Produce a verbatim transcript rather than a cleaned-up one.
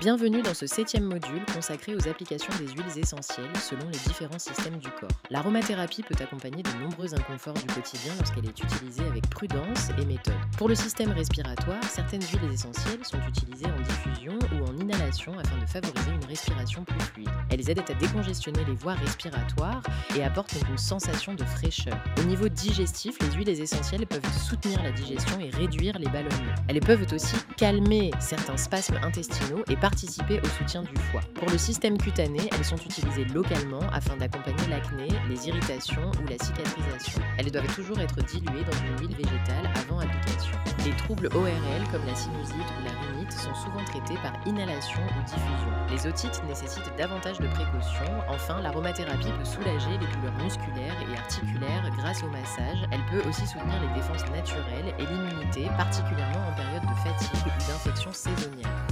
Bienvenue dans ce septième module consacré aux applications des huiles essentielles selon les différents systèmes du corps. L'aromathérapie peut accompagner de nombreux inconforts du quotidien lorsqu'elle est utilisée avec prudence et méthode. Pour le système respiratoire, certaines huiles essentielles sont utilisées en diffusion ou en inhalation afin de favoriser une respiration plus fluide. Elles aident à décongestionner les voies respiratoires et apportent donc une sensation de fraîcheur. Au niveau digestif, les huiles essentielles peuvent soutenir la digestion et réduire les ballonnements. Elles peuvent aussi calmer certains spasmes intestinaux et participer au soutien du foie. Pour le système cutané, elles sont utilisées localement afin d'accompagner l'acné, les irritations ou la cicatrisation. Elles doivent toujours être diluées dans une huile végétale avant application. Les troubles O R L comme la sinusite ou la rhinite sont souvent traités par inhalation ou diffusion. Les otites nécessitent davantage de précautions. Enfin, l'aromathérapie peut soulager les douleurs musculaires et articulaires grâce au massage. Elle peut aussi soutenir les défenses naturelles et l'immunité, particulièrement en période de fatigue ou d'infection saisonnière.